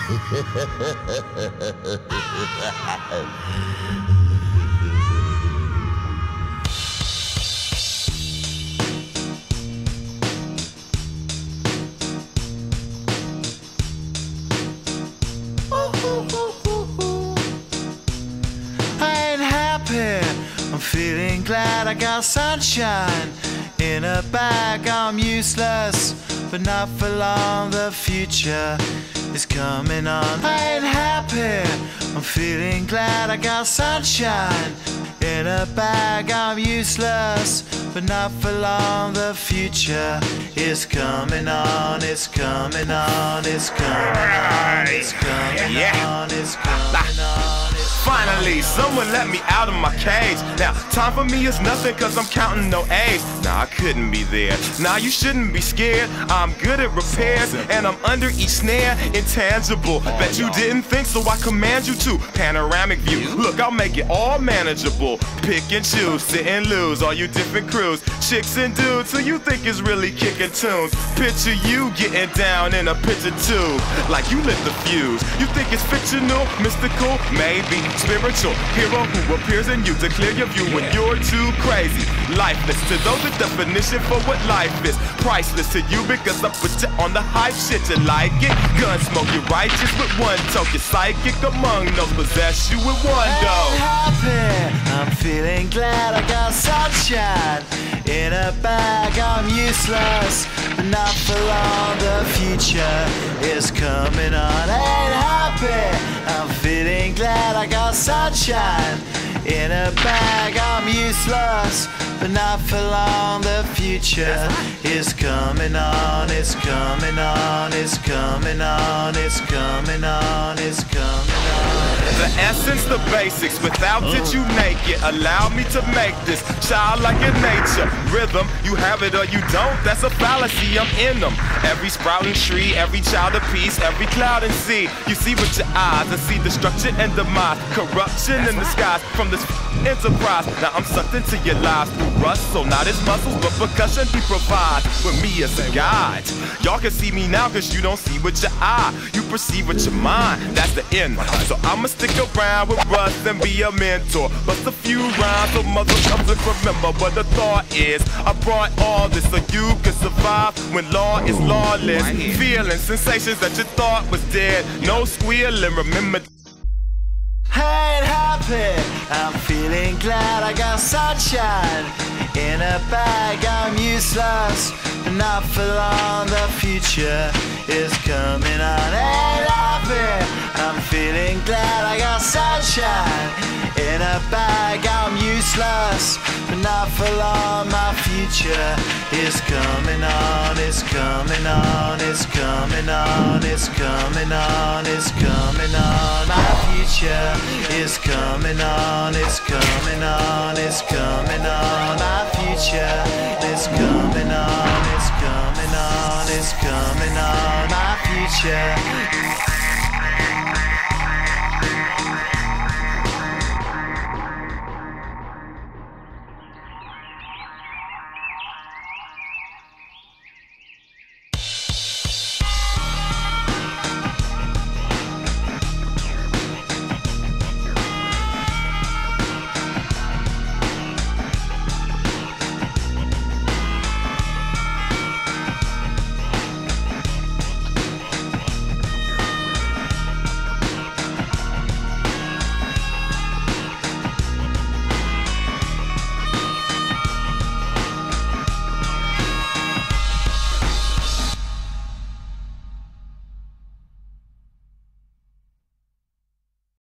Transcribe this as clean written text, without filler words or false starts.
I'm feeling glad I got sunshine in a bag. I'm useless, but not for long. The future is coming on. I ain't happy. I'm feeling glad I got sunshine in a bag. I'm useless, but not for long. The future is coming on. It's coming on. It's coming on. It's coming on. It's coming on. Finally, someone let me out of my cage. Now, time for me is nothing cause I'm counting no A's. Nah, I couldn't be there. Nah, you shouldn't be scared. I'm good at repairs and I'm under each snare. Intangible, bet you didn't think, so I command you to. Panoramic view, look, I'll make it all manageable. Pick and choose, sit and lose, all you different crews. Chicks and dudes who you think is really kicking tunes. Picture you getting down in a picture tube, like you lit the fuse. You think it's fictional, mystical, maybe spiritual hero who appears in you to clear your view when you're too crazy. Lifeless to those, the definition for what life is. Priceless to you because I put you on the hype shit. You like it? Gunsmoke, you're righteous with one toe. You're psychic among those, possess you with one dough. I'm happy. I'm feeling glad I got sunshine in a bag. I'm useless, but not for long. The future is coming on. Ain't happy. I'm feeling glad I got sunshine in a bag. I'm useless, but not for long. The future is coming on. It's coming on. It's coming on. It's coming on. It's coming on. The essence, the basics, without it you naked. Allow me to make this childlike in nature. Rhythm, you have it or you don't, that's a fallacy, I'm in them. Every sprouting tree, every child of peace, every cloud and sea. You see with your eyes and see destruction and demise. Corruption in the skies from this enterprise. Now I'm sucked into your lives through rust, so not his muscles, but percussion he provides with me as a guide. Y'all can see me now cause you don't see with your eye. You perceive with your mind, that's the end. So I'ma stick around with Russ and be a mentor. Bust a few rhymes so mother comes and remember what the thought is. I brought all this so you can survive when law is lawless. Feeling sensations that you thought was dead. No squealing, remember. I ain't happy. I'm feeling glad I got sunshine in a bag. I'm useless, but not for long. The future is coming on. Ain't happy. I'm feeling glad I got sunshine in a bag. I'm useless, but not for long. My future is coming on. It's coming on. It's coming on. It's coming on. It's coming on. My future is coming on. It's coming on. It's coming on. My future is coming on. It's coming on. It's coming on. My future.